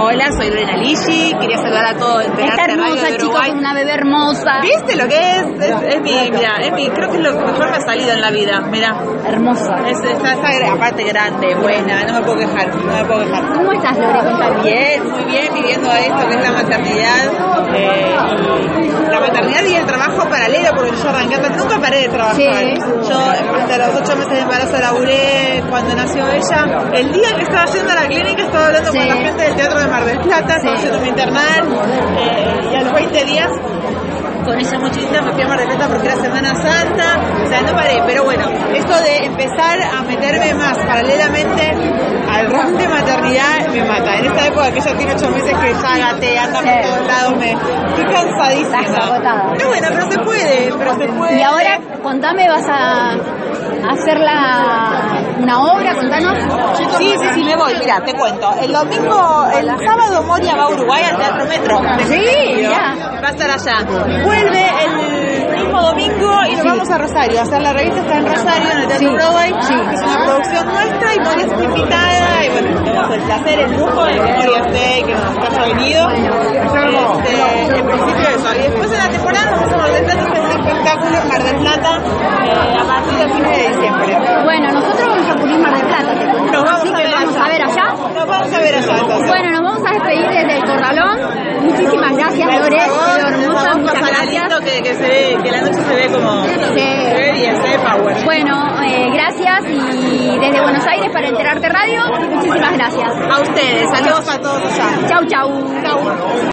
Hola, soy Lorena Ligi, quería saludar a todos. Está hermosa, chicos, una bebé hermosa. ¿Viste lo que es? Creo que es lo que mejor me ha salido en la vida, mirá. Hermosa. Está aparte grande, buena, no me puedo quejar. ¿Cómo estás, Lore? Contame. Bien, muy bien, viviendo esto que es la maternidad. La maternidad y el trabajo paralelo, porque yo arranqué, nunca paré de trabajar. Sí. Yo hasta los 8 meses de embarazo laburé cuando nació ella. El día que estaba yendo a la clínica estaba hablando con la gente del Teatro de Mar del Plata, estaba haciendo mi internal, y a los 20 días con ella muy chiquita me fui a Mar del Plata porque era Semana Santa, o sea, no paré, pero bueno, esto de empezar a meterme más paralelamente al rol de maternidad me mata. En esta época que ella tiene 8 meses que ya gatea, anda por todos lados, estoy cansadísima. Estás agotada. No, bueno, pero se puede. Y ahora, contame, ¿vas a hacer una obra? Contanos. Sí, me voy, mira, te cuento. El sábado Moria va a Uruguay al Teatro Metro. Sí, ya. Va a estar allá. Vuelve el mismo domingo y nos vamos a Rosario. O sea, la revista está en Rosario, en el Teatro Broadway. Es una producción nuestra y Moria está invitada. Y bueno, tenemos el placer, el lujo de que Moria esté y que nos haya venido. En principio eso. Y después en la temporada nos vamos a Mar del Plata, que es un espectáculo en Mar del Plata a partir del 15 de diciembre. Bueno, nosotros vamos a cubrir Mar del Plata. Nos vamos a ver allá. Nos vamos a ver allá entonces. Bueno, nos vamos a despedir desde el Corralón. Muchísimas gracias, Lore. Hermosa, muchas gracias. Que se ve, que la noche se ve como se ve bien, se ve power. Bueno, gracias y desde Buenos Aires para Enterarte Radio, muchísimas gracias. A ustedes, saludos a todos allá. Chau.